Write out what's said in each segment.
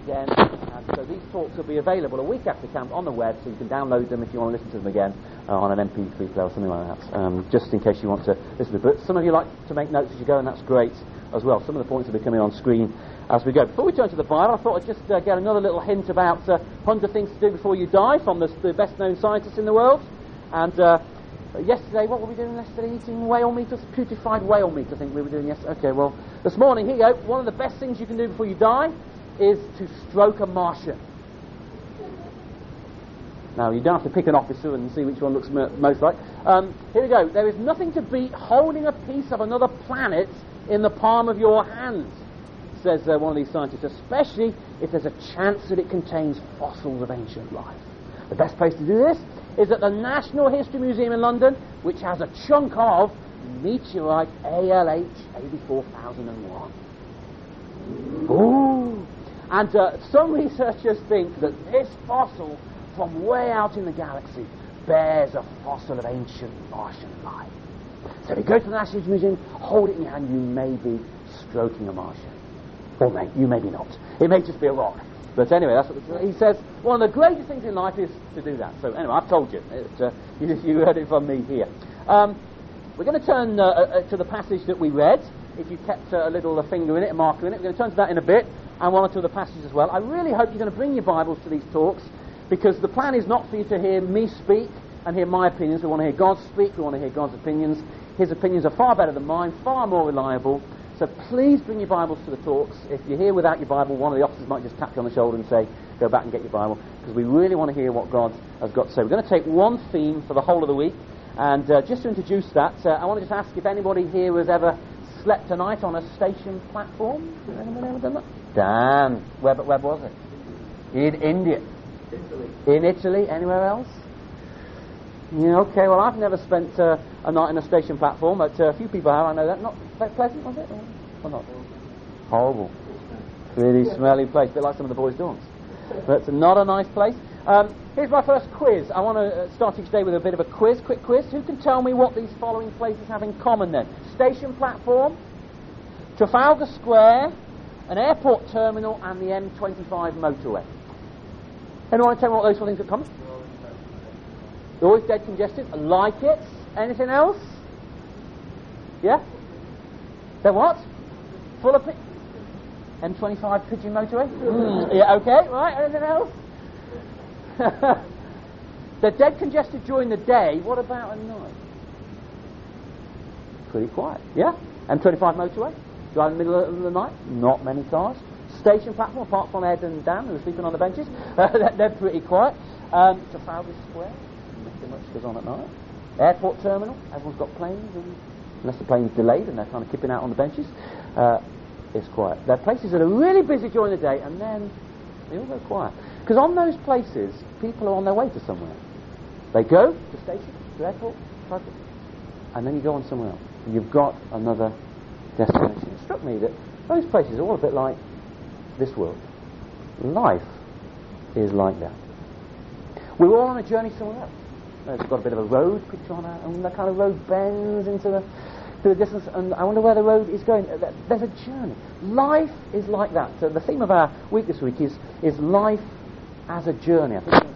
again. And so these talks will be available a week after camp on the web, so you can download them if you want to listen to them again on an MP3 player or something like that, just in case you want to listen to it. But some of you like to make notes as you go, and that's great as well. Some of the points will be coming on screen as we go. Before we turn to the Bible, I thought I'd just get another little hint about 100 things to do before you die from the best-known scientists in the world. And yesterday, what were we doing yesterday? Eating whale meat, putrefied whale meat, I think we were doing yesterday. Okay, well, this morning, here you go. One of the best things you can do before you die is to stroke a Martian. Now, you don't have to pick an officer and see which one looks most like. Here we go. There is nothing to beat holding a piece of another planet in the palm of your hand, says one of these scientists, especially if there's a chance that it contains fossils of ancient life. The best place to do this is at the National History Museum in London, which has a chunk of meteorite ALH 84001. Ooh! And some researchers think that this fossil from way out in the galaxy bears a fossil of ancient Martian life. So if you go to the National History Museum, hold it in your hand, you may be stroking a Martian. Or you maybe not. It may just be a rock. But anyway, that's what he says. One of the greatest things in life is to do that. So anyway, I've told you. You heard it from me here. We're going to turn to the passage that we read. If you kept a little finger in it, a marker in it, we're going to turn to that in a bit, and one or two of the passages as well. I really hope you're going to bring your Bibles to these talks, because the plan is not for you to hear me speak and hear my opinions. We want to hear God speak. We want to hear God's opinions. His opinions are far better than mine, far more reliable. So please bring your Bibles to the talks. If you're here without your Bible, one of the officers might just tap you on the shoulder and say, go back and get your Bible, because we really want to hear what God has got to say. We're going to take one theme for the whole of the week, and just to introduce that, I want to just ask if anybody here has ever slept a night on a station platform. Has anyone ever done that? Dan, where was it? In India. Italy. In Italy? Anywhere else? Yeah, okay, well, I've never spent a night on a station platform, but a few people have, I know that. Not that pleasant, was it? Or not? Horrible. Really smelly place, a bit like some of the boys' dorms. But it's not a nice place. Here's my first quiz. I want to start each day with a bit of a quiz, quick quiz. Who can tell me what these following places have in common then? Station platform, Trafalgar Square, an airport terminal, and the M25 motorway. Anyone want to tell me what those four things have in common? They're always dead congested. I like it. Anything else? Yeah? They're what? Full of M25 pigeon motorway? Yeah, okay, right. Anything else? They're dead congested during the day. What about at night? Pretty quiet. Yeah? M25 motorway? Drive in the middle of the night? Not many cars. Station platform, apart from Ed and Dan, who are sleeping on the benches. They're pretty quiet. Trafalgar Square? Nothing much goes on at night. Airport terminal? Everyone's got planes, and unless the plane's delayed and they're kind of kipping out on the benches. It's quiet. There are places that are really busy during the day, and then they all go quiet. Because on those places, people are on their way to somewhere. They go to station, to airport, and then you go on somewhere else. And you've got another destination. It struck me that those places are all a bit like this world. Life is like that. We're all on a journey somewhere else. It's got a bit of a road picture on it, and that kind of road bends into the distance, and I wonder where the road is going. There's a journey. Life is like that. So the theme of our week this week is life as a journey. I think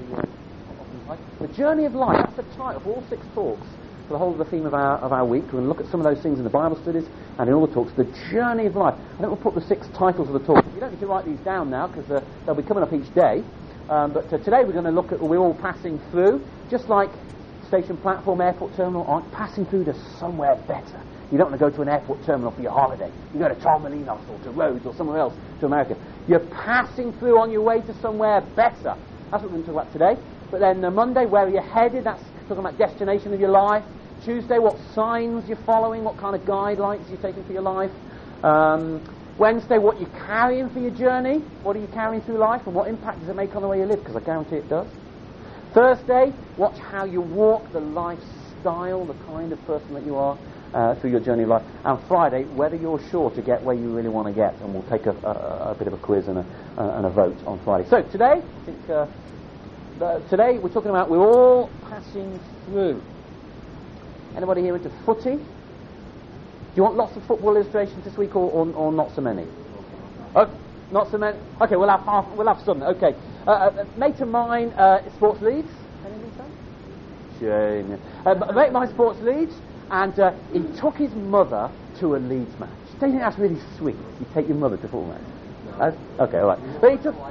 the journey of life. That's the title of all 6 talks for the whole of the theme of our week. We're going to look at some of those things in the Bible studies and in all the talks. The journey of life. I think we'll put the 6 titles of the talk. You don't need to write these down now, because they'll be coming up each day. But today we're going to look at, we're all passing through, just like station platform, airport terminal, aren't passing through to somewhere better. You don't want to go to an airport terminal for your holiday. You go to Torremolinos or to Rhodes or somewhere else, to America. You're passing through on your way to somewhere better. That's what we're going to talk about today. But then Monday, where are you headed? That's talking about destination of your life. Tuesday, what signs you're following, what kind of guidelines you're taking for your life. Wednesday, what you're carrying for your journey. What are you carrying through life, and what impact does it make on the way you live? Because I guarantee it does. Thursday, watch how you walk, the lifestyle, the kind of person that you are through your journey of life. And Friday, whether you're sure to get where you really want to get. And we'll take a bit of a quiz and a vote on Friday. So today, I think today we're talking about we're all passing through. Anybody here into footy? Do you want lots of football illustrations this week, or not so many? Oh, Not so many. Okay, we'll have some. Okay. Mate of mine, sports Leeds. Anything so? Shame. Mate of mine, sports Leeds, and he took his mother to a Leeds match. Don't you think that's really sweet? You take your mother to football match. Okay, all right. But he took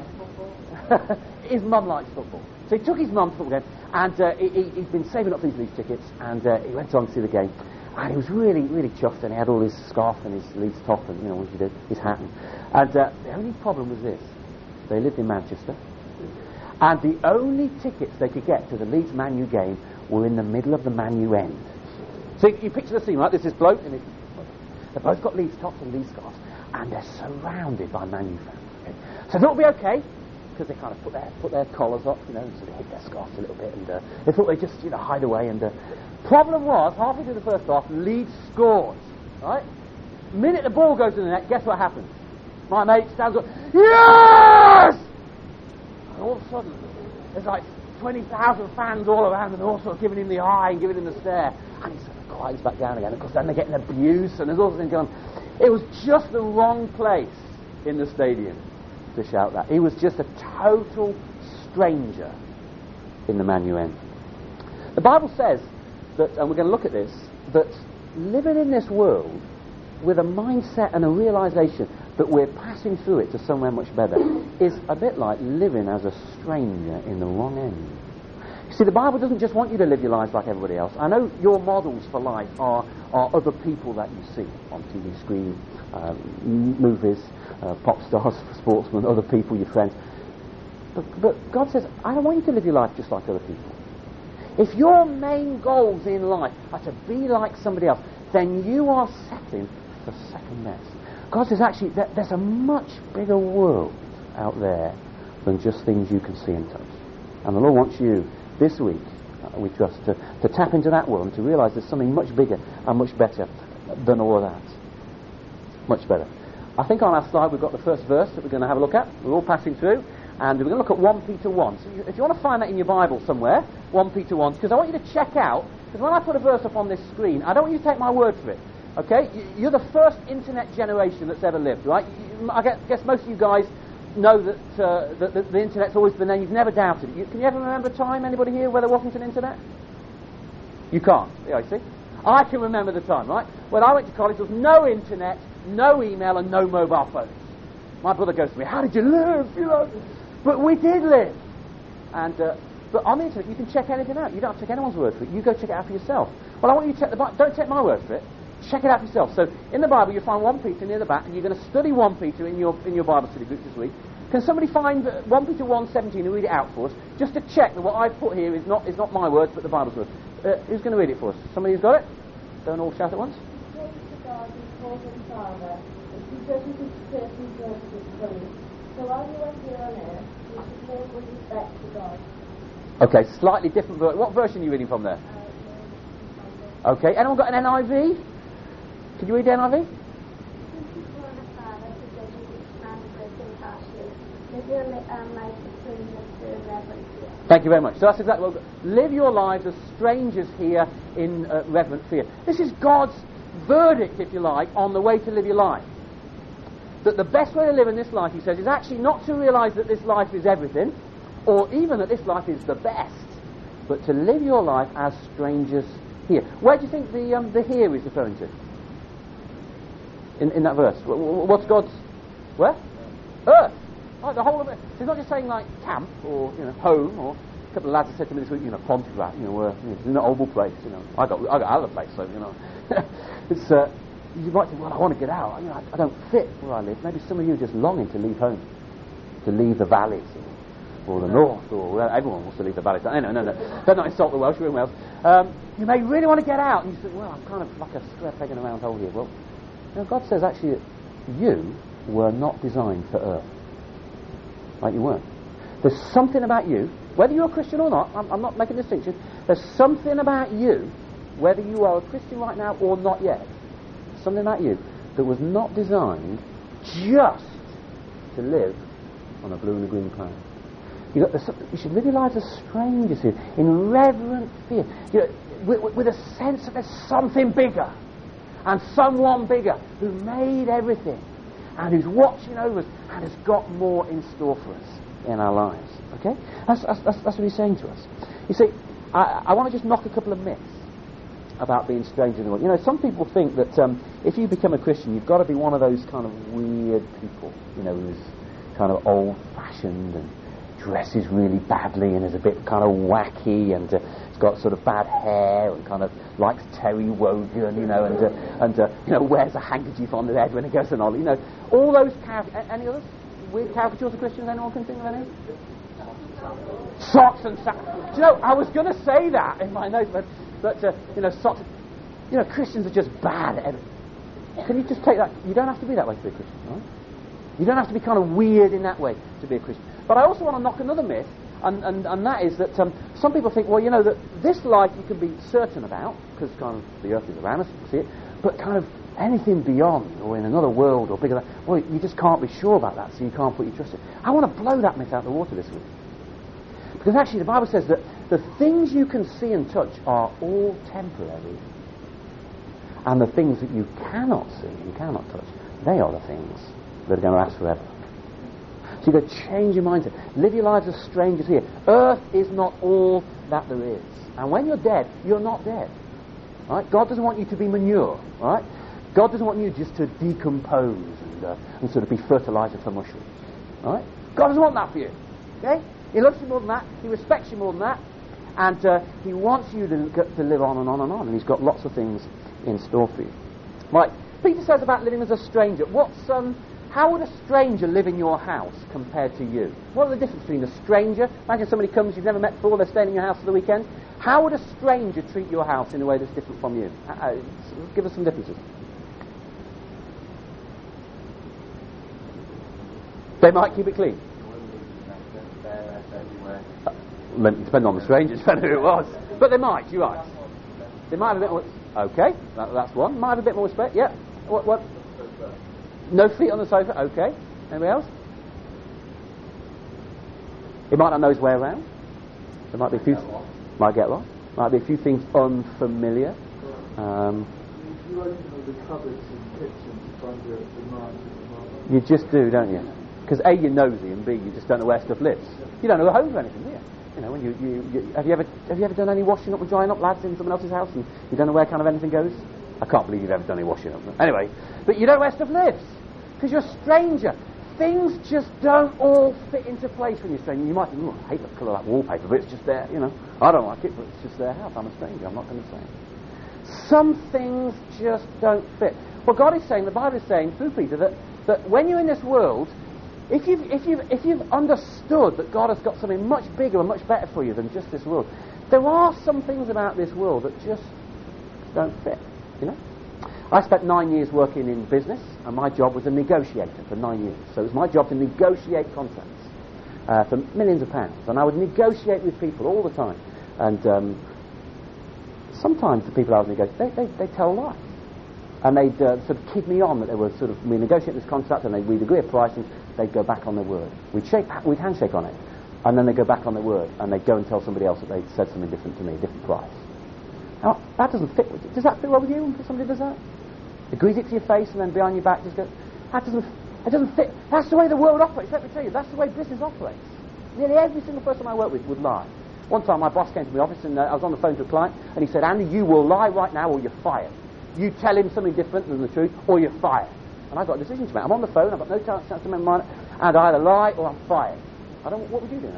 his mum likes football, so he took his mum to football game, and he's been saving up for these Leeds tickets, and he went on to see the game. And he was really, really chuffed, and he had all his scarf and his Leeds top and, what he did, his hat. And the only problem was this. They lived in Manchester. And the only tickets they could get to the Leeds Man U game were in the middle of the Man U end. So you picture the scene, right? There's this bloke, and they've both got Leeds tops and Leeds scarves, and they're surrounded by Man U fans. Okay? So they'll be okay, because they kind of put their collars up, so they hit their scarves a little bit, and they thought they'd just, hide away. And problem was, halfway through the first half, Leeds scored, right? The minute the ball goes in the net, guess what happens? My mate stands up, yes! And all of a sudden, there's like 20,000 fans all around, and they're all sort of giving him the eye and giving him the stare. And he sort of quiets back down again. Of course, then they're getting abuse, and there's all sorts of things going on. It was just the wrong place in the stadium to shout that. He was just a total stranger in the Man U end. The Bible says that, and we're going to look at this, that living in this world with a mindset and a realization that we're passing through it to somewhere much better is a bit like living as a stranger in the wrong end. You see, the Bible doesn't just want you to live your lives like everybody else. I know your models for life are other people that you see on TV screen, movies, pop stars, sportsmen, other people, your friends. But God says, I don't want you to live your life just like other people. If your main goals in life are to be like somebody else, then you are setting for second best. God says, actually, there's a much bigger world out there than just things you can see and touch. And the Lord wants you, this week, we trust, to tap into that world and to realise there's something much bigger and much better than all of that. Much better. I think on our slide we've got the first verse that we're going to have a look at. We're all passing through. And we're going to look at 1 Peter 1. So if you want to find that in your Bible somewhere, 1 Peter 1, because I want you to check out, because when I put a verse up on this screen, I don't want you to take my word for it. Okay? You're the first internet generation that's ever lived, right? I guess most of you guys know that the internet's always been there. You've never doubted it. Can you ever remember a time, anybody here, where there wasn't an internet? You can't. Yeah, I see. I can remember the time, right? When I went to college, there was no internet, no email, and no mobile phones. My brother goes to me, how did you live? But we did live. And but on the internet, you can check anything out. You don't have to take anyone's word for it. You go check it out for yourself. Well, I want you to check the Bible. Don't take my word for it. Check it out for yourself. So in the Bible, you'll find 1 Peter near the back, and you're going to study 1 Peter in your Bible study group this week. Can somebody find 1 Peter 1:17 and read it out for us, just to check that what I've put here is not my words, but the Bible's words? Who's going to read it for us? Somebody who's got it? Don't all shout at once. Praise to God, who calls him Father, and who judges his church and services fully. So while you are here on earth, you should live with respect to God. Okay, slightly different version. What version are you reading from there? Okay, anyone got an NIV? Could you read the NIV? Thank you very much. So that's exactly what live your lives as strangers here in reverent fear. This is God's verdict, if you like, on the way to live your life. That the best way to live in this life, he says, is actually not to realise that this life is everything, or even that this life is the best, but to live your life as strangers here. Where do you think the here is referring to? In that verse? What's God's... Where? Earth. Like the whole of it. So he's not just saying like camp or home, or a couple of lads have said to me this week, Pontefract, it's an oval place, I got out of the place, so it's you might think, well, I want to get out. I don't fit where I live. Maybe some of you are just longing to leave home, to leave the valleys or the north, or everyone wants to leave the valleys. No. Don't not insult the Welsh. We're in Wales. You may really want to get out, and you think, well, I'm kind of like a square peg in a round hole here. Well, God says actually that you were not designed for earth. Like you weren't. There's something about you, whether you're a Christian or not, I'm not making a distinction, there's something about you, whether you are a Christian right now or not yet, something about you that was not designed just to live on a blue and a green planet. You should live your lives as strangers here, in reverent fear, with a sense that there's something bigger, and someone bigger who made everything. and who's watching over us and has got more in store for us in our lives. Okay? That's what he's saying to us. You see, I want to just knock a couple of myths about being strange in the world. You know, some people think that if you become a Christian, you've got to be one of those kind of weird people, you know, who's kind of old-fashioned and dresses really badly and is a bit kind of wacky and has got sort of bad hair and kind of likes Terry Wogan, you know, and you know, wears a handkerchief on his head when he goes to an holiday. You know, all those any others? Weird caricatures of Christians? Anyone can think of any? Socks and sandals. You know, I was going to say that in my notes, but you know, socks. You know, Christians are just bad at everything. Can you just take that? You don't have to be that way to be a Christian, right? You don't have to be kind of weird in that way to be a Christian. But I also want to knock another myth, and that is that some people think, well, you know, that this life you can be certain about, because kind of the earth is around us, you can see it, but kind of anything beyond, or in another world, or bigger than that, well, you just can't be sure about that, so you can't put your trust in. I want to blow that myth out of the water this week. Because actually the Bible says that the things you can see and touch are all temporary. And the things that you cannot see and cannot touch, they are the things that are going to last forever. So you've got to change your mindset. Live your lives as strangers here. Earth is not all that there is. And when you're dead, you're not dead. Right? God doesn't want you to be manure. Right? God doesn't want you just to decompose and sort of be fertilizer for mushrooms. Right? God doesn't want that for you. Okay? He loves you more than that. He respects you more than that. And he wants you to live on and on and on. And he's got lots of things in store for you. Right. Peter says about living as a stranger. How would a stranger live in your house compared to you? What are the differences between a stranger? Imagine somebody comes you've never met before, they're staying in your house for the weekend. How would a stranger treat your house in a way that's different from you? Give us some differences. They might keep it clean. Depending on the stranger, depending on who it was. But they might, you're right. They might have a bit more... Okay, that's one. Might have a bit more respect, yeah. What? No feet on the sofa, okay. Anybody else? He might not know his way around. There might be a few... Might get lost. Might be a few things unfamiliar. You open all the cupboards and kitchens to find the knives. You just do, don't you? Because A, you're nosy, and B, you just don't know where stuff lives. You don't know the home for anything, do you? You know, when you have you ever done any washing up or drying up, lads, in someone else's house, and you don't know where kind of anything goes? I can't believe you've ever done any washing up. Anyway, but you know where stuff lives because you're a stranger. Things just don't all fit into place when you're a stranger. You might think, I hate the colour of that wallpaper, but it's just there. You know, I don't like it, but it's just their house. I'm a stranger. I'm not going to say it. Some things just don't fit. Well, God is saying, the Bible is saying through Peter that when you're in this world, if you've understood that God has got something much bigger and much better for you than just this world, there are some things about this world that just don't fit, you know. I spent 9 years working in business, and my job was a negotiator for 9 years. So it was my job to negotiate contracts for millions of pounds, and I would negotiate with people all the time. And sometimes the people I was negotiating, they tell lies. And they'd sort of kid me on that they were we negotiate this contract and we'd agree a price and they'd go back on their word. We'd handshake on it, and then they'd go back on their word and they'd go and tell somebody else that they'd said something different to me, a different price. Now, that doesn't fit with you. Does that fit well with you when somebody does that? Agrees it to your face and then behind your back just goes, that doesn't fit. That's the way the world operates, let me tell you. That's the way business operates. Nearly every single person I work with would lie. One time my boss came to my office and I was on the phone to a client and he said, Andy, you will lie right now or you're fired. You tell him something different than the truth, or you're fired. And I've got a decision to make. I'm on the phone, I've got no chance to make my mind, and I either lie or I'm fired. What would you do now?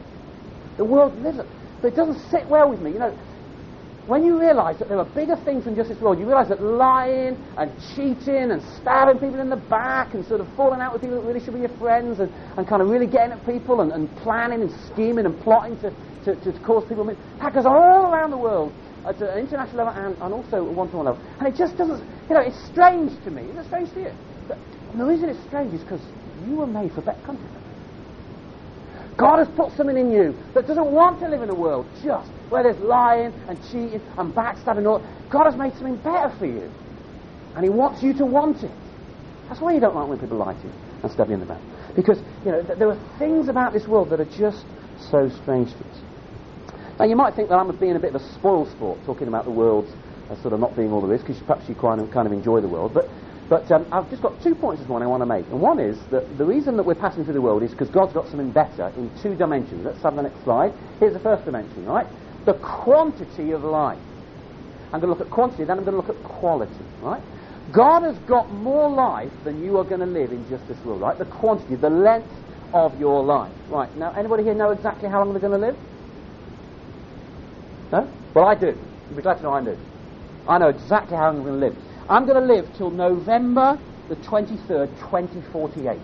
The world lives it. But it doesn't sit well with me. You know, when you realise that there are bigger things than just this world, you realise that lying and cheating and stabbing people in the back and sort of falling out with people that really should be your friends and kind of really getting at people and planning and scheming and plotting to cause people... That goes on all around the world. At an international level and also at one-to-one level. And it just doesn't, you know, it's strange to me. Isn't it strange to you? But the reason it's strange is because you were made for better country. God has put something in you that doesn't want to live in a world just where there's lying and cheating and backstabbing and all. God has made something better for you. And he wants you to want it. That's why you don't like when people lie to you and stab you in the back. Because, you know, there are things about this world that are just so strange to us. Now, you might think that I'm being a bit of a spoil sport, talking about the world as sort of not being all there is, because perhaps you kind of enjoy the world. But But I've just got 2 points this morning I want to make. And one is that the reason that we're passing through the world is because God's got something better in 2 dimensions. Let's have the next slide. Here's the first dimension, right? The quantity of life. I'm going to look at quantity, then I'm going to look at quality, right? God has got more life than you are going to live in just this world, right? The quantity, the length of your life. Right, now, anybody here know exactly how long they're going to live? No? Well, I do. You'll be glad to know I do. I know exactly how long I'm going to live. I'm going to live till November the 23rd, 2048.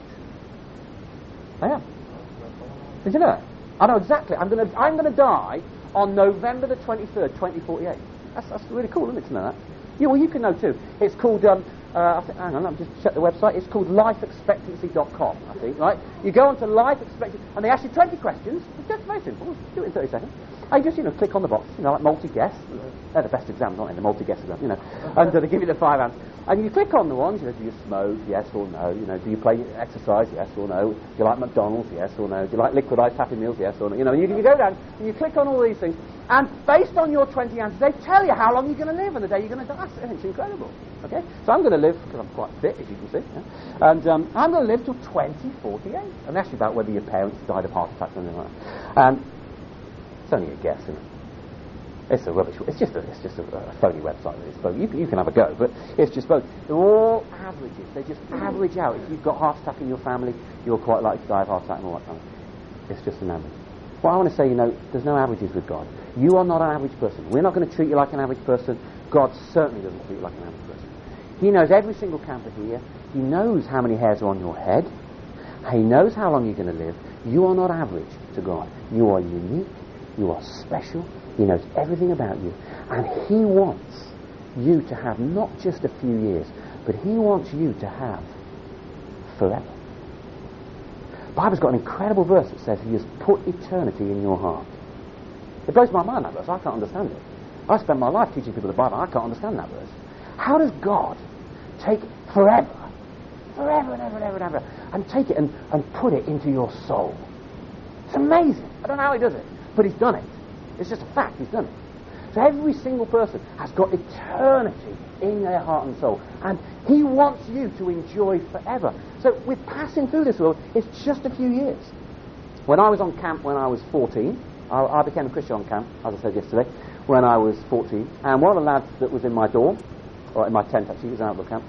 I am. Did you know that? I know exactly. I'm going to die on November the 23rd, 2048. That's really cool, isn't it, to know that? Yeah, well, you can know too. It's called, hang on, let me just check the website. It's called lifeexpectancy.com, I think, right? You go onto life expectancy, and they ask you 20 questions. It's just very simple. Do it in 30 seconds. I just, click on the box, like multi-guess. They're the best exams, aren't they? The multi-guess exams, And they give you the 5 answers. And you click on the ones, do you smoke, yes or no? Do you play exercise, yes or no? Do you like McDonald's, yes or no? Do you like liquidized Happy Meals, yes or no? You go down and you click on all these things, and based on your 20 answers, they tell you how long you're going to live and the day you're going to die. It's incredible. Okay, so I'm going to live because I'm quite fit, as you can see, yeah? And I'm going to live till 2048. And that's about whether your parents died of heart attack or something like that. It's only a guess, isn't it? It's a rubbish. It's just a phony website. You can have a go, but it's just both. They're all averages. They just average out. If you've got heart attack in your family, you're quite likely to die of heart attack and all that kind of thing. It's just an average. What I want to say, there's no averages with God. You are not an average person. We're not going to treat you like an average person. God certainly doesn't treat you like an average person. He knows every single camper here. He knows how many hairs are on your head. He knows how long you're going to live. You are not average to God. You are unique. You are special. He knows everything about you. And He wants you to have not just a few years, but He wants you to have forever. The Bible's got an incredible verse that says He has put eternity in your heart. It blows my mind, that verse. I can't understand it. I spend my life teaching people the Bible. I can't understand that verse. How does God take forever and ever, and take it and put it into your soul? It's amazing. I don't know how He does it, but He's done it. It's just a fact. He's done it. So every single person has got eternity in their heart and soul, and He wants you to enjoy forever. So with passing through this world, it's just a few years. When I was on camp when I was 14, I became a Christian on camp, as I said yesterday, when I was 14, and one of the lads that was in my dorm, or in my tent actually, he was out of the camp,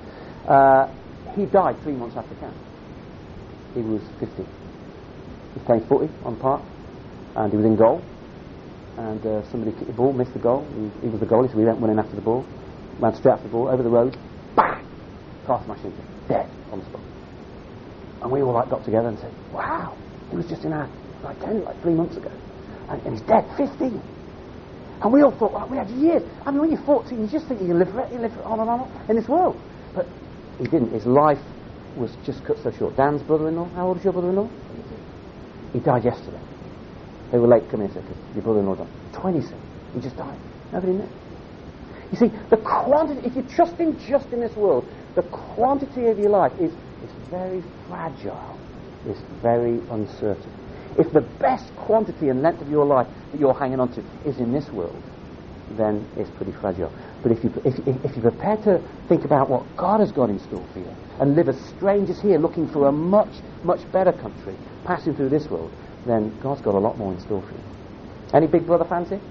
he died 3 months after camp. He was 50. He was playing footy on the park, and he was in goal, and somebody kicked the ball, missed the goal. He was the goalie, so we went running after the ball, ran straight after the ball, over the road, bang! Car smashed into him, dead on the spot. And we all got together and said, wow, he was just in our tent 3 months ago, and he's dead, 15. And we all thought, we had years. I mean, when you're 14, you just think you can live on and on in this world. But he didn't. His life was just cut so short. Dan's brother-in-law, how old is your brother-in-law? He died yesterday. They were late coming in and said, your brother-in-law died. 27. He just died. Nobody knew. You see, the quantity, if you're trusting just in this world, the quantity of your life is very fragile. It's very uncertain. If the best quantity and length of your life that you're hanging on to is in this world, then it's pretty fragile. But if you're prepared to think about what God has got in store for you and live as strangers here looking for a much, much better country, passing through this world, then God's got a lot more in store for you. Any Big Brother fans here?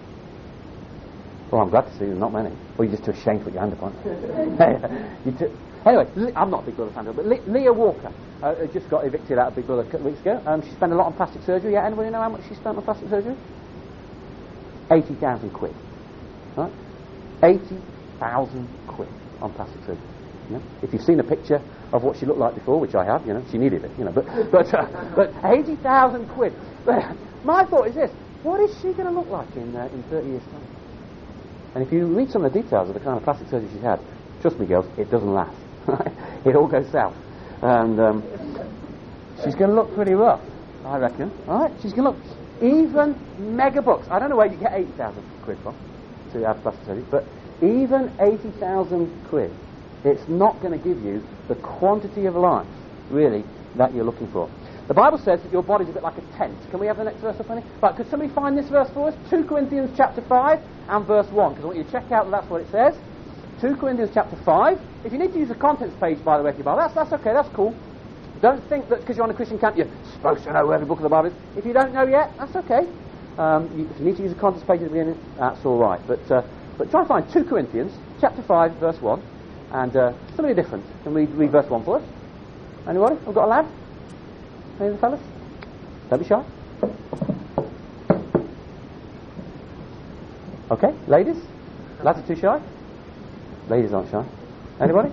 Well, I'm glad to see there's not many. Or you're just too ashamed to put your hand up on it. Anyway, I'm not a Big Brother fan, but Leah Walker just got evicted out of Big Brother a couple of weeks ago. She spent a lot on plastic surgery. Yeah, anybody know how much she spent on plastic surgery? 80,000 quid. Right? 80,000 quid on plastic surgery. If you've seen a picture of what she looked like before, which I have, she needed it, but 80,000 quid. My thought is this: what is she going to look like in 30 years' time? And if you read some of the details of the kind of plastic surgery she's had, trust me, girls, it doesn't last. It all goes south, and she's going to look pretty rough, I reckon. All right, she's going to look even megabucks. I don't know where you get 80,000 quid from to have plastic surgery, but even 80,000 quid, it's not going to give you the quantity of life, really, that you're looking for. The Bible says that your body's a bit like a tent. Can we have the next verse up, honey? Right, could somebody find this verse for us? 2 Corinthians chapter 5 and verse 1, because I want you to check out that that's what it says. 2 Corinthians chapter 5, if you need to use the contents page, by the way, of your Bible, that's okay, that's cool. Don't think that because you're on a Christian camp, you're supposed to know where every book of the Bible is. If you don't know yet, that's okay. If you need to use the contents page at the beginning, that's all right. But try and find 2 Corinthians, chapter 5, verse 1, and somebody different. Can we read verse 1 for us? Anybody? We've got a lad? Any of the fellas? Don't be shy. Okay, ladies? Lads are too shy? Ladies aren't shy. Anybody?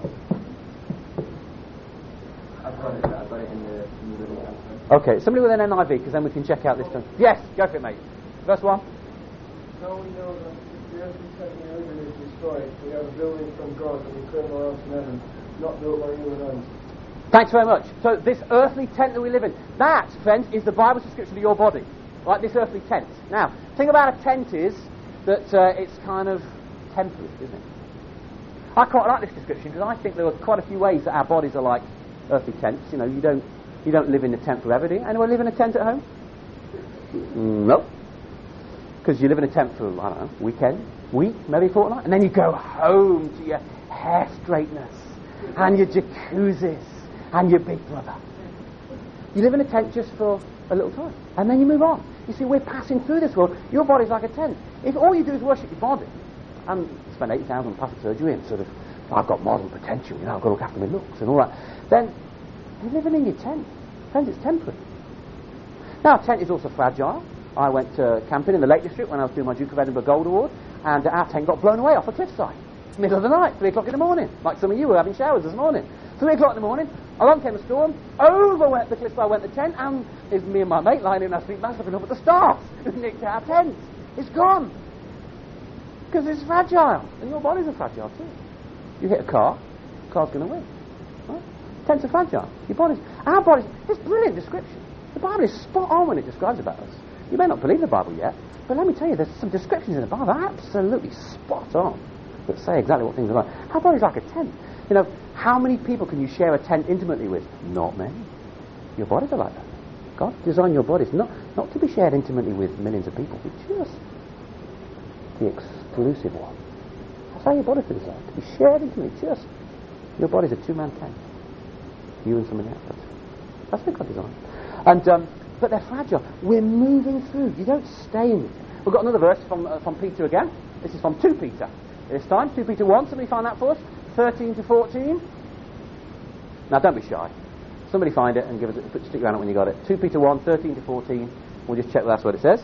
I've got it in the middle. Okay, somebody with an NIV, because then we can check out this time. Yes, go for it, mate. Verse 1. Now we know that the earthly tent we live in is destroyed. We have a building from God and we claim our house in heaven, not built by human hands. Thanks very much. So this earthly tent that we live in, that, friends, is the Bible's description of your body. Like this earthly tent. Now, the thing about a tent is that it's kind of temporary, isn't it? I quite like this description because I think there are quite a few ways that our bodies are like earthly tents. You know, you don't live in a tent forever, do you? Anyone live in a tent at home? No. Because you live in a tent for, I don't know, week, maybe fortnight, and then you go home to your hair straighteners and your jacuzzis and your big brother. You live in a tent just for a little time, and then you move on. You see, we're passing through this world. Your body's like a tent. If all you do is worship your body, and spend $80,000 on plastic surgery and sort of, I've got modern potential, you know, I've got to look after my looks and all that, then you're living in your tent. Friends, it's temporary. Now, a tent is also fragile. I went camping in the Lake District when I was doing my Duke of Edinburgh Gold Award, and our tent got blown away off a cliffside. Middle of the night, 3 o'clock in the morning, like some of you were having showers this morning. 3 o'clock in the morning, along came a storm, over went the cliffside went the tent, and it's me and my mate lying in our sleep mask looking up at the stars, who nicked our tent. It's gone. Because it's fragile, and your bodies are fragile too. You hit a car, the car's going to win. Right? Tents are fragile. Your bodies, our bodies, it's brilliant description. The Bible is spot on when it describes about us. You may not believe the Bible yet, but let me tell you, there's some descriptions in the Bible absolutely spot on that say exactly what things are like. Our body's like a tent. You know, how many people can you share a tent intimately with? Not many. Your bodies are like that. God designed your bodies not to be shared intimately with millions of people, but just the exclusive one. That's how your body's designed, to be shared intimately. Just your body's a 2-man tent. You and somebody else. That's what God designed. And but they're fragile. We're moving through. You don't stay in it. We've got another verse from Peter again. This is from 2 Peter. This time, 2 Peter 1. Somebody find that for us? 13 to 14. Now, don't be shy. Somebody find it and give us stick around it when you got it. 2 Peter 1, 13 to 14. We'll just check that's what it says.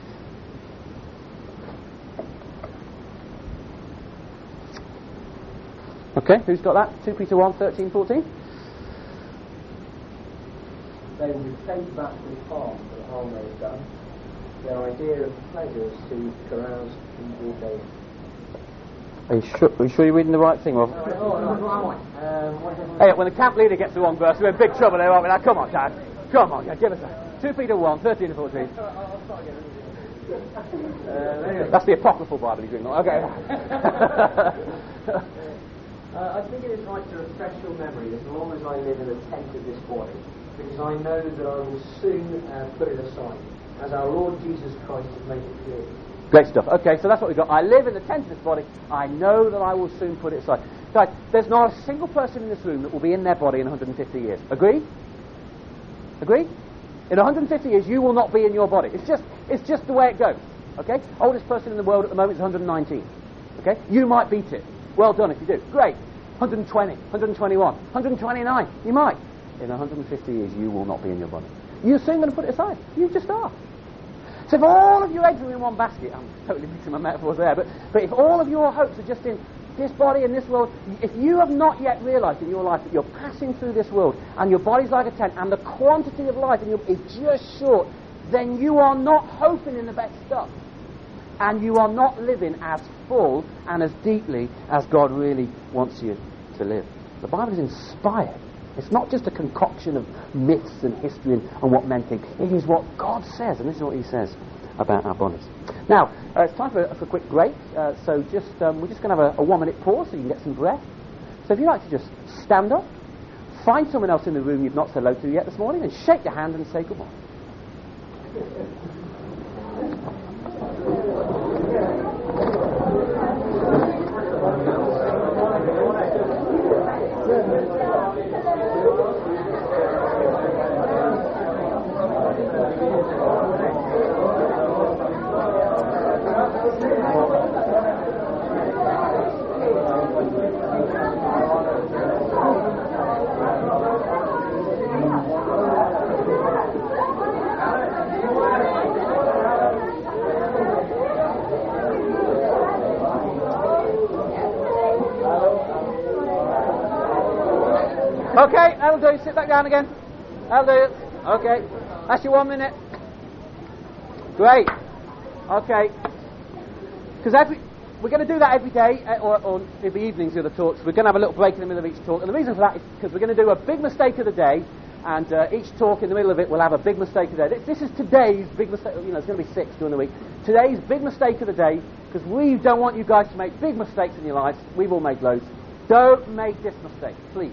Okay, who's got that? 2 Peter 1, 13, 14. They will be paid back with harm for the harm they have done. Their idea of pleasure is to carouse in all day. Are you sure you're reading the right thing, Rob? Hey, when the camp leader gets the wrong verse, we're in big trouble there, aren't we? Now, come on, Dad. Come on, give us that. 2 Peter 1, 13 to 14. That's the apocryphal Bible he's reading. Okay. I think it is right to refresh your memory as long as I live in the tent of this body, because I know that I will soon put it aside, as our Lord Jesus Christ has made it clear. Great stuff. Okay, so that's what we've got. I live in the tent of this body. I know that I will soon put it aside. Guys, there's not a single person in this room that will be in their body in 150 years. Agreed? Agreed? In 150 years, you will not be in your body. It's just the way it goes. Okay? Oldest person in the world at the moment is 119. Okay? You might beat it. Well done if you do. Great. 120, 121, 129. You might. In 150 years, you will not be in your body. You're soon going to put it aside. You just are. So if all of your eggs are in one basket, I'm totally mixing my metaphors there, but if all of your hopes are just in this body and this world, if you have not yet realised in your life that you're passing through this world and your body's like a tent and the quantity of life in you is just short, then you are not hoping in the best stuff. And you are not living as full and as deeply as God really wants you to live. The Bible is inspired. It's not just a concoction of myths and history and what men think. It is what God says, and this is what he says about our bodies. Now, it's time for a quick break. So we're just going to have a 1-minute pause so you can get some breath. So if you'd like to just stand up, find someone else in the room you've not said hello to yet this morning, and shake your hand and say goodbye. Okay, that'll do. Sit back down again. That'll do. Okay. That's your 1 minute. Great. Okay. Because we're going to do that every day, or every evenings of the talks. We're going to have a little break in the middle of each talk. And the reason for that is because we're going to do a big mistake of the day, and each talk in the middle of it will have a big mistake of the day. This is today's big mistake. You know, it's going to be 6 during the week. Today's big mistake of the day, because we don't want you guys to make big mistakes in your lives. We've all made loads. Don't make this mistake, please.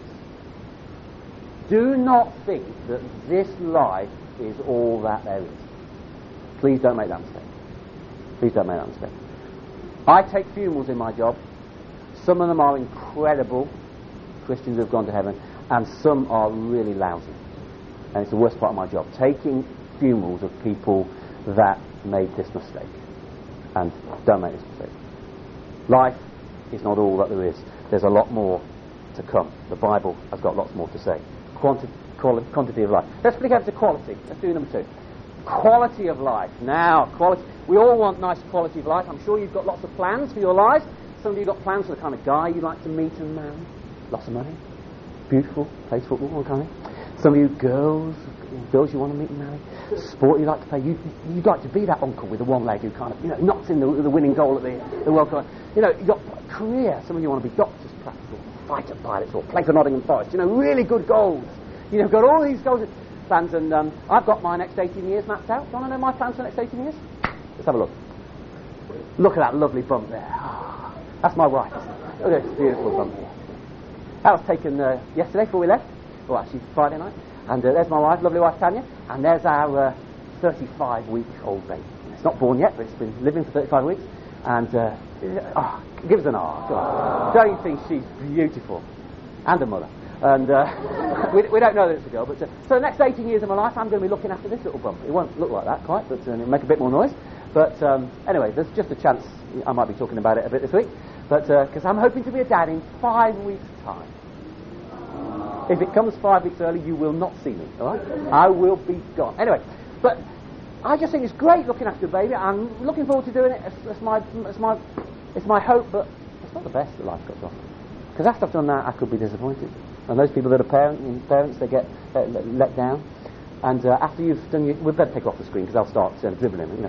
Do not think that this life is all that there is. Please don't make that mistake. Please don't make that mistake. I take funerals in my job. Some of them are incredible Christians who have gone to heaven, and some are really lousy. And it's the worst part of my job, taking funerals of people that made this mistake. And don't make this mistake. Life is not all that there is. There's a lot more to come. The Bible has got lots more to say. Quantity of life. Let's flick over to quality. Let's do number 2. Quality of life. Now, quality. We all want nice quality of life. I'm sure you've got lots of plans for your lives. Some of you have got plans for the kind of guy you'd like to meet and marry. Lots of money. Beautiful. Plays football, all kind of thing. Some of you girls you want to meet and marry. Sport you like to play. You'd like to be that uncle with the one leg who kind of, knocks in the winning goal at the World Cup. You've got career. Some of you want to be doctors, perhaps, or fighter pilots, or play for Nottingham Forest. Really good goals. You've got all these goals, plans, and I've got my next 18 years mapped out. Do you want to know my plans for the next 18 years? Let's have a look. Look at that lovely bump there. Oh, that's my wife. Look at this beautiful bump. That was taken yesterday before we left. Well, actually, Friday night. And there's my wife, lovely wife Tanya. And there's our 35-week-old baby. It's not born yet, but it's been living for 35 weeks. And give us an R. Don't you think she's beautiful? And a mother. And we don't know that it's a girl. But so the next 18 years of my life, I'm going to be looking after this little bump. It won't look like that quite, but it'll make a bit more noise. But anyway, there's just a chance I might be talking about it a bit this week. But because I'm hoping to be a dad in 5 weeks' time. If it comes 5 weeks early, you will not see me, all right? I will be gone. Anyway, but I just think it's great looking after a baby. I'm looking forward to doing it. It's my hope, but it's not the best that life's got to offer. Because after I've done that, I could be disappointed. And those people that are parents, they get let down. And after you've done we'd better take off the screen because I'll start dribbling,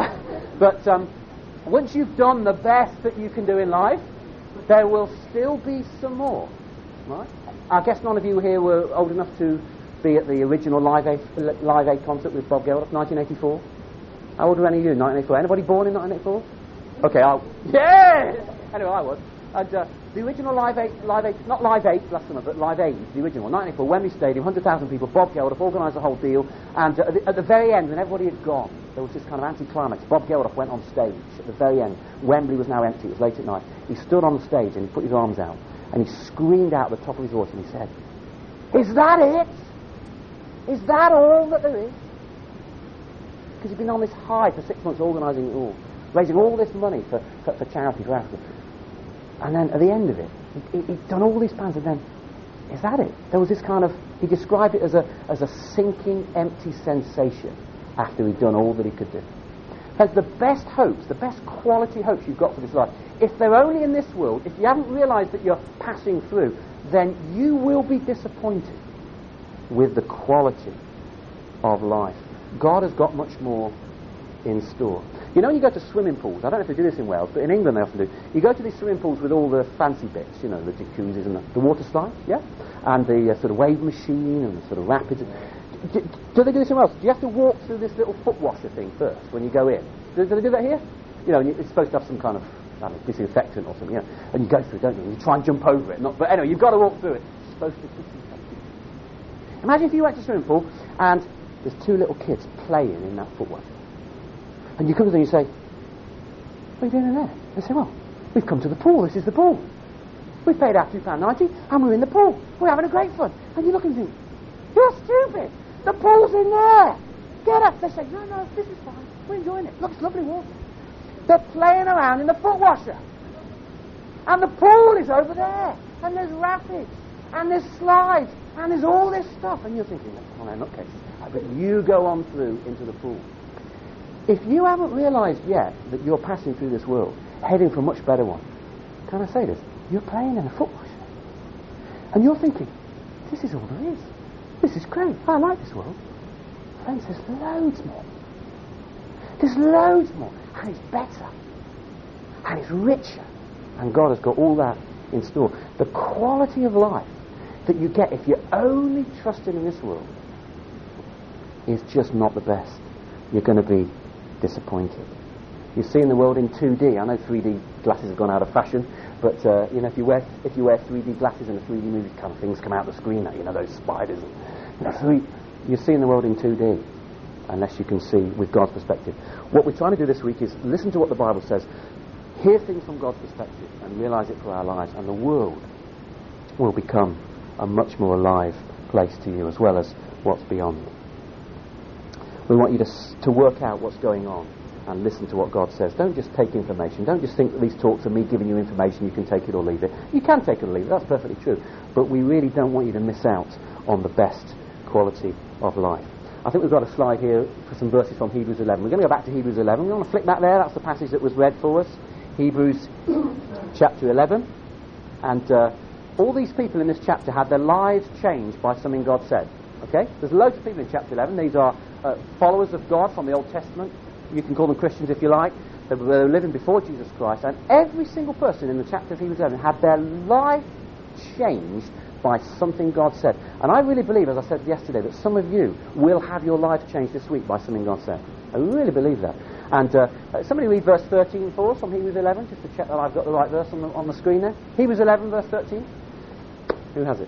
But once you've done the best that you can do in life, there will still be some more, right? I guess none of you here were old enough to be at the original Live Aid concert with Bob Geldof, 1984. How old were any of you in 1984? Anybody born in 1984? Okay, yeah! Anyway, I was. And the original Live Aid, not Live Aid last summer, but Live Aid, the original one, 1984, Wembley Stadium, 100,000 people, Bob Geldof organised the whole deal, and at the very end, when everybody had gone, there was this kind of anti-climax. Bob Geldof went on stage at the very end. Wembley was now empty, it was late at night. He stood on the stage and he put his arms out, and he screamed out at the top of his voice, and he said, "Is that it? Is that all that there is?" Because he'd been on this high for 6 months organising it all, raising all this money for charity, for Africa. And then at the end of it, he'd done all these plans, and then, is that it? There was this kind of, he described it as a sinking, empty sensation after he'd done all that he could do. Because the best hopes, the best quality hopes you've got for this life, if they're only in this world, if you haven't realised that you're passing through, then you will be disappointed with the quality of life. God has got much more in store. When you go to swimming pools, I don't know if they do this in Wales, but in England they often do. You go to these swimming pools with all the fancy bits, the jacuzzis and the water slides, yeah? And the sort of wave machine and the sort of rapids. Do they do this in Wales? Do you have to walk through this little foot washer thing first when you go in? Do they do that here? It's supposed to have some kind of, disinfectant or something, and you go through, don't you? And you try and jump over it. But anyway, you've got to walk through it. It's supposed to disinfect it. Imagine if you went to a swimming pool and there's 2 little kids playing in that foot washer. And you come to them and you say, "What are you doing in there?" They say, "Well, we've come to the pool. This is the pool. We've paid our £2.90 and we're in the pool. We're having a great fun." And you look and think, "You're stupid. The pool's in there. Get up." They say, No, this is fine. We're enjoying it. Look, it's lovely water." They're playing around in the foot washer. And the pool is over there. And there's rapids. And there's slides. And there's all this stuff. And you're thinking, "Oh, no, nutcase." But you go on through into the pool. If you haven't realised yet that you're passing through this world, heading for a much better one, can I say this? You're playing in a foot washer. And you're thinking, this is all there is. This is great. I like this world. Friends, there's loads more. There's loads more. And it's better. And it's richer. And God has got all that in store. The quality of life that you get if you're only trusting in this world is just not the best. You're going to be disappointed. You're seeing the world in 2D. I know 3D glasses have gone out of fashion, but if you wear 3D glasses in a 3D movie, kind of things come out the screen at you, those spiders. You're seeing the world in 2D, unless you can see with God's perspective. What we're trying to do this week is listen to what the Bible says, hear things from God's perspective, and realise it for our lives, and the world will become a much more alive place to you, as well as what's beyond. We want you to work out what's going on and listen to what God says. Don't just take information. Don't just think that these talks are me giving you information, you can take it or leave it. You can take it or leave it, that's perfectly true. But we really don't want you to miss out on the best quality of life. I think we've got a slide here for some verses from Hebrews 11. We're going to go back to Hebrews 11. We want to flick back there. That's the passage that was read for us. Hebrews chapter 11. And all these people in this chapter had their lives changed by something God said. Okay? There's loads of people in chapter 11. These are followers of God from the Old Testament. You can call them Christians if you like. They were living before Jesus Christ. And every single person in the chapter of Hebrews 11 had their life changed by something God said. And I really believe, as I said yesterday, that some of you will have your life changed this week by something God said. I really believe that. And somebody read verse 13 for us from Hebrews 11, just to check that I've got the right verse on the screen there. Hebrews 11, verse 13. Who has it?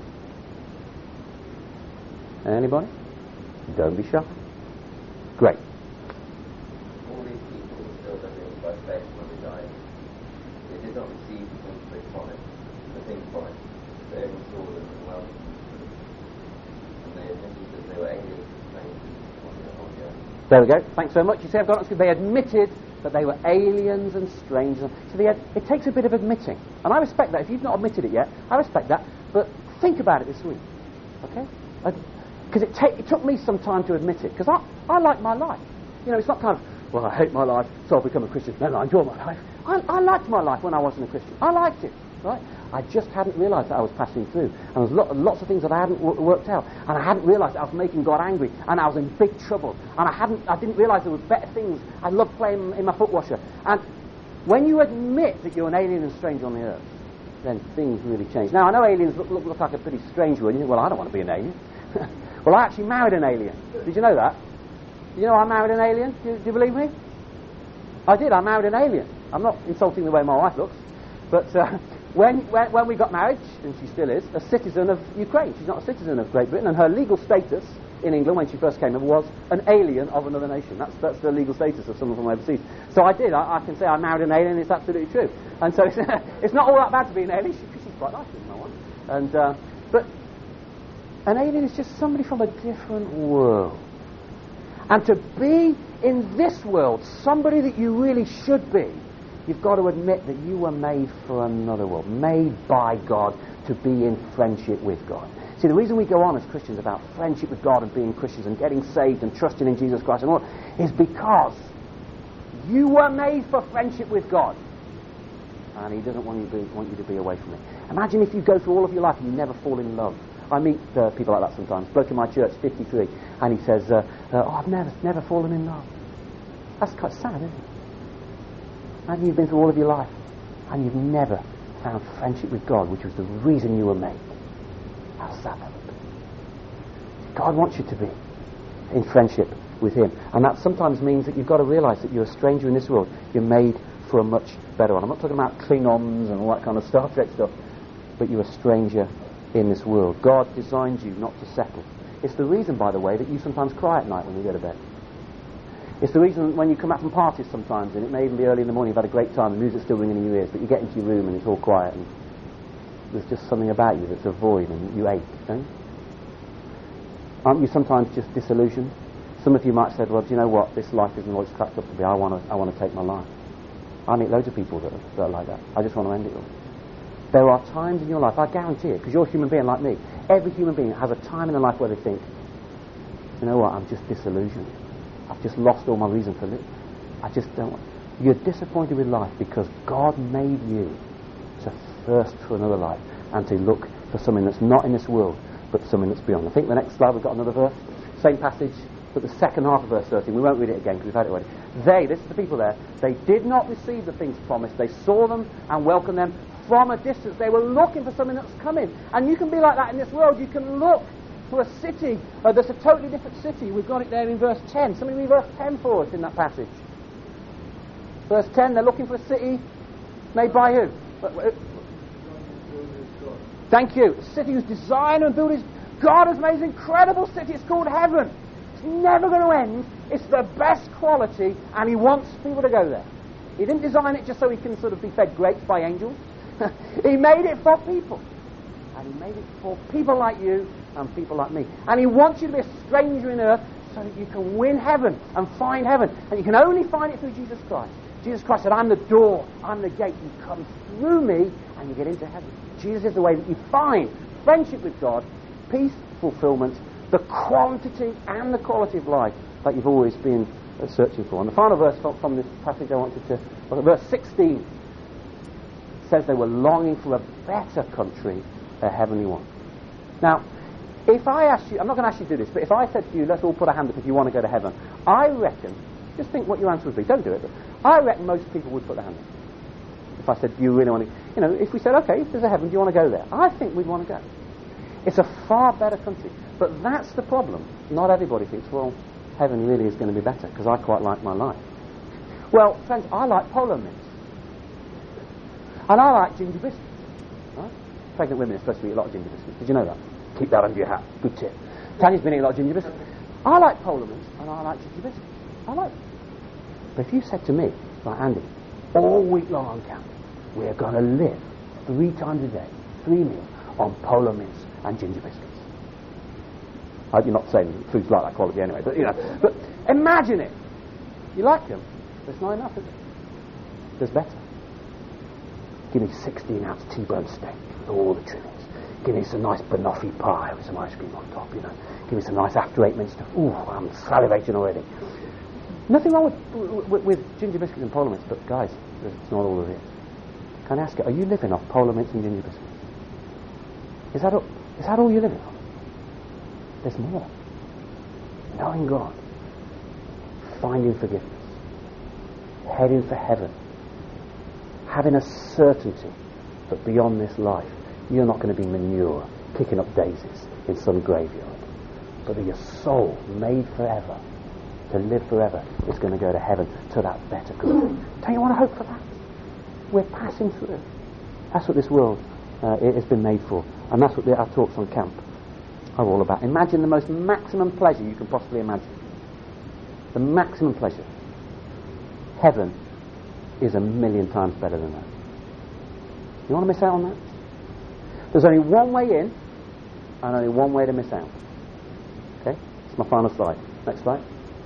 Anybody? Don't be shy. Great. All these people were still living by faith when they died. They did not receive the things promised. They only saw them and welcomed them. And they admitted that they were aliens and strangers on the earth. There we go. Thanks so much. You see, I've got it. They admitted that they were aliens and strangers. So it takes a bit of admitting. And I respect that. If you've not admitted it yet, I respect that. But think about it this week. Okay? Because it took me some time to admit it. Because I like my life. It's not kind of, well, I hate my life, so I'll become a Christian. No, I enjoy my life. I liked my life when I wasn't a Christian. I liked it. Right? I just hadn't realised that I was passing through. And there was lots of things that I hadn't worked out. And I hadn't realised that I was making God angry. And I was in big trouble. And I didn't realise there were better things. I loved playing in my foot washer. And when you admit that you're an alien and stranger on the earth, then things really change. Now, I know aliens look like a pretty strange word. You think, well, I don't want to be an alien. Well, I actually married an alien. Did you know that? Did you know I married an alien? Do you believe me? I did. I married an alien. I'm not insulting the way my wife looks. But when we got married, and she still is, a citizen of Ukraine. She's not a citizen of Great Britain. And her legal status in England when she first came over was an alien of another nation. That's the legal status of someone from overseas. So I did. I can say I married an alien. It's absolutely true. And so it's not all that bad to be an alien. She's quite nice, isn't my wife? And but an alien is just somebody from a different world. And to be in this world, somebody that you really should be, you've got to admit that you were made for another world, made by God to be in friendship with God. See, the reason we go on as Christians about friendship with God and being Christians and getting saved and trusting in Jesus Christ and all is because you were made for friendship with God. And He doesn't want you to be away from it. Imagine if you go through all of your life and you never fall in love. I meet people like that sometimes. Bloke in my church, 53, and he says, I've never fallen in love. That's quite sad, isn't it? Imagine you've been through all of your life and you've never found friendship with God, which was the reason you were made. How sad that would be. God wants you to be in friendship with Him. And that sometimes means that you've got to realise that you're a stranger in this world. You're made for a much better one. I'm not talking about Klingons and all that kind of Star Trek stuff, but you're a stranger in this world. God designed you not to settle. It's the reason, by the way, that you sometimes cry at night when you go to bed. It's the reason when you come back from parties sometimes, and it may even be early in the morning, you've had a great time, the music's still ringing in your ears, but you get into your room and it's all quiet, and there's just something about you that's a void, and you ache, don't you? Aren't you sometimes just disillusioned? Some of you might say, well, do you know what? This life isn't what it's cracked up to be. I want to take my life. I meet loads of people that are like that. I just want to end it all. There are times in your life, I guarantee it, because you're a human being like me. Every human being has a time in their life where they think, you know what, I'm just disillusioned. I've just lost all my reason for living. I just don't want... You're disappointed with life because God made you to thirst for another life and to look for something that's not in this world, but something that's beyond. I think the next slide we've got another verse. Same passage, but the second half of verse 13. We won't read it again because we've had it already. They, this is the people there, they did not receive the things promised. They saw them and welcomed them from a distance. They were looking for something that's coming. And you can be like that in this world. You can look for a city that's a totally different city. We've got it there in verse 10. Somebody read verse 10 for us in that passage. Verse 10, they're looking for a city made by who? Thank you. A city whose designer and builder is God has made an incredible city. It's called heaven. It's never going to end. It's the best quality, and he wants people to go there. He didn't design it just so he can sort of be fed grapes by angels. He made it for people. And he made it for people like you and people like me. And he wants you to be a stranger in earth so that you can win heaven and find heaven. And you can only find it through Jesus Christ. Jesus Christ said, I'm the door, I'm the gate. You come through me and you get into heaven. Jesus is the way that you find friendship with God, peace, fulfillment, the quantity and the quality of life that you've always been searching for. And the final verse from this passage I wanted to look at, verse 16, says they were longing for a better country, a heavenly one. Now, if I asked you, I'm not going to ask you to do this, but if I said to you, let's all put a hand up if you want to go to heaven, I reckon, just think what your answer would be. Don't do it, but I reckon most people would put their hand up. If I said, do you really want to, if we said, okay, if there's a heaven, do you want to go there? I think we'd want to go. It's a far better country. But that's the problem. Not everybody thinks, well, heaven really is going to be better, because I quite like my life. Well, friends, I like polo mints. And I like ginger biscuits. Right? Pregnant women are supposed to eat a lot of ginger biscuits. Did you know that? Keep that under your hat. Good tip. Tanya's been eating a lot of ginger biscuits. I like polo mints, and I like ginger biscuits. I like them. But if you said to me, like Andy, all week long on camp, we're going to live 3 times a day, 3 meals, on polo mints and ginger biscuits. I hope you're not saying food's like that quality anyway, but but imagine it. You like them, but it's not enough, is it? There's better. Give me 16-ounce T-bone steak with all the trimmings. Give me some nice banoffee pie with some ice cream on top, Give me some nice after 8 minutes stuff. Ooh, I'm salivating already. Nothing wrong with ginger biscuits and polo mints, but guys, it's not all of it. Can I ask you, are you living off polo mints and ginger biscuits? Is that all you're living on? There's more. Knowing God, finding forgiveness, heading for heaven, having a certainty that beyond this life you're not going to be manure kicking up daisies in some graveyard, but that your soul, made forever, to live forever, is going to go to heaven, to that better country. Don't you want to hope for that? We're passing through. That's what this world it has been made for, and that's what our talks on camp are all about. Imagine the most maximum pleasure you can possibly imagine. The maximum pleasure. Heaven is 1,000,000 times better than that. You want to miss out on that? There's only one way in and only one way to miss out. Okay? It's my final slide. Next slide.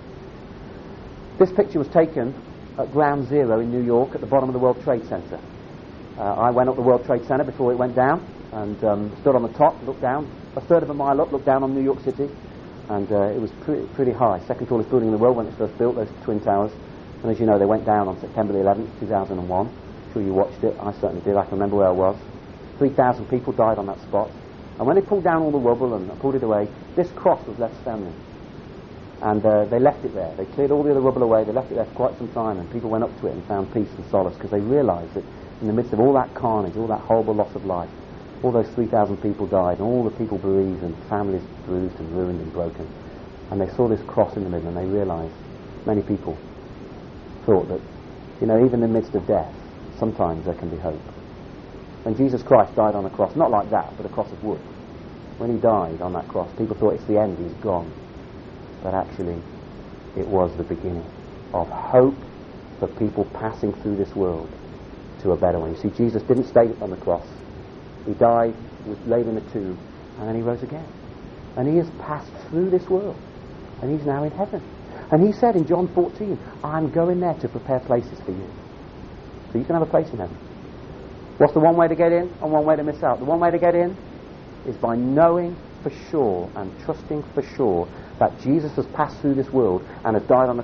This picture was taken at Ground Zero in New York at the bottom of the World Trade Center. I went up the World Trade Center before it went down and stood on the top, looked down, a third of a mile up, looked down on New York City, and it was pretty high. Second tallest building in the world when it was first built, those Twin Towers. And as you know, they went down on September the 11th, 2001. I'm sure you watched it. I certainly did. I can remember where I was. 3,000 people died on that spot. And when they pulled down all the rubble and pulled it away, this cross was left standing. And they left it there. They cleared all the other rubble away. They left it there for quite some time, and people went up to it and found peace and solace because they realised that in the midst of all that carnage, all that horrible loss of life, all those 3,000 people died, and all the people bereaved, and families bruised and ruined and broken. And they saw this cross in the middle, and they realised, many people thought that, even in the midst of death, sometimes there can be hope. When Jesus Christ died on a cross, not like that, but a cross of wood, when he died on that cross, people thought it's the end, he's gone. But actually, it was the beginning of hope for people passing through this world to a better one. You see, Jesus didn't stay on the cross. He died, was laid in a tomb, and then he rose again. And he has passed through this world, and he's now in heaven. And he said in John 14, I'm going there to prepare places for you. So you can have a place in heaven. What's the one way to get in and one way to miss out? The one way to get in is by knowing for sure and trusting for sure that Jesus has passed through this world and has died on the cross,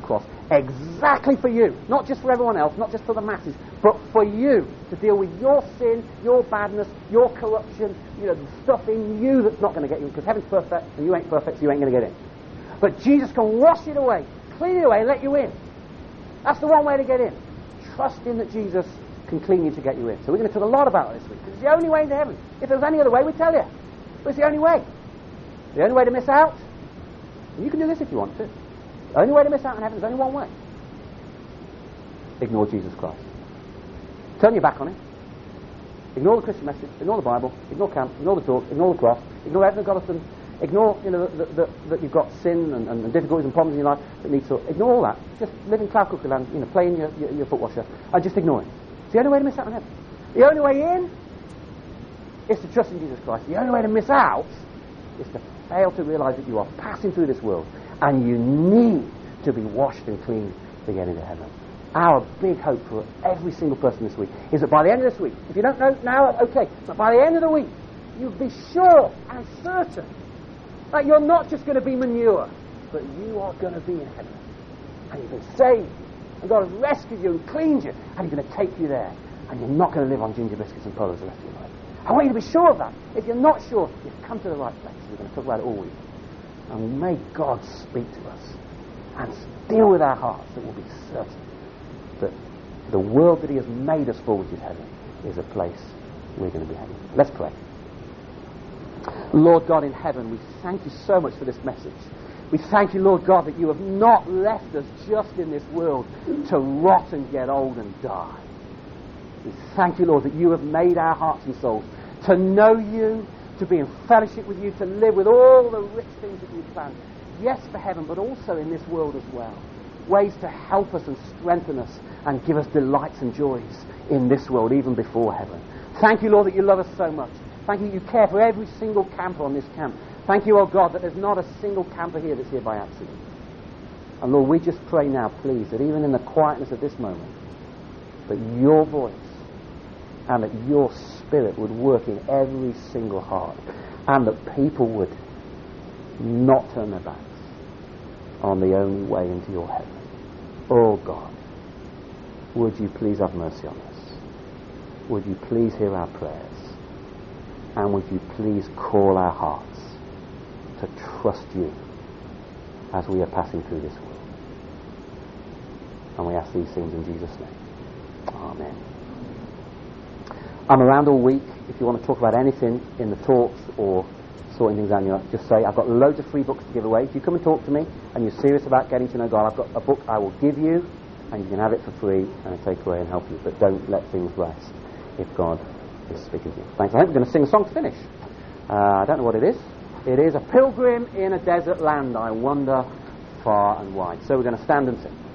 exactly for you, not just for everyone else, not just for the masses, but for you to deal with your sin, your badness, your corruption, the stuff in you that's not going to get you in, because heaven's perfect and you ain't perfect, so you ain't going to get in. But Jesus can wash it away, clean it away, and let you in. That's the one way to get in. Trusting that Jesus can clean you to get you in. So we're going to talk a lot about it this week, because it's the only way into heaven. If there was any other way, we'd tell you. But it's the only way. The only way to miss out, and you can do this if you want to. The only way to miss out on heaven is only one way. Ignore Jesus Christ. Turn your back on him. Ignore the Christian message, ignore the Bible, ignore camp, ignore the talk, ignore the cross, ignore everything God has done, ignore that you've got sin and difficulties and problems in your life that need to. Ignore all that. Just live in cloud cookie land, play in your foot washer, and just ignore it. It's the only way to miss out on heaven. The only way in is to trust in Jesus Christ. The only way to miss out is to fail to realise that you are passing through this world and you need to be washed and clean to get into heaven. Our big hope for every single person this week is that by the end of this week, if you don't know now, okay, but by the end of the week, you'll be sure and certain that you're not just going to be manure, but you are going to be in heaven. And you've been saved, and God has rescued you and cleaned you, and He's going to take you there, and you're not going to live on ginger biscuits and polos the rest of your life. I want you to be sure of that. If you're not sure, you've come to the right place. We're going to talk about it all week. And may God speak to us and deal with our hearts that we'll be certain that the world that He has made us for, which is heaven, is a place we're going to be heaven. Let's pray. Lord God in heaven, we thank you so much for this message. We thank you, Lord God, that you have not left us just in this world to rot and get old and die. We thank you, Lord, that you have made our hearts and souls to know you, to be in fellowship with you, to live with all the rich things that you've planned. Yes, for heaven, but also in this world as well. Ways to help us and strengthen us and give us delights and joys in this world, even before heaven. Thank you, Lord, that you love us so much. Thank you that you care for every single camper on this camp. Thank you, oh God, that there's not a single camper here that's here by accident. And Lord, we just pray now, please, that even in the quietness of this moment, that your voice and that your Spirit would work in every single heart, and that people would not turn their backs on the only way into your heaven. Oh God, would you please have mercy on us? Would you please hear our prayers? And would you please call our hearts to trust you as we are passing through this world? And we ask these things in Jesus' name. Amen. I'm around all week. If you want to talk about anything in the talks or sorting things out, just say, I've got loads of free books to give away. If you come and talk to me and you're serious about getting to know God, I've got a book I will give you, and you can have it for free and take away and help you. But don't let things rest if God is speaking to you. Thanks. I think we're going to sing a song to finish. I don't know what it is. It is A Pilgrim in a Desert Land, I Wander Far and Wide. So we're going to stand and sing.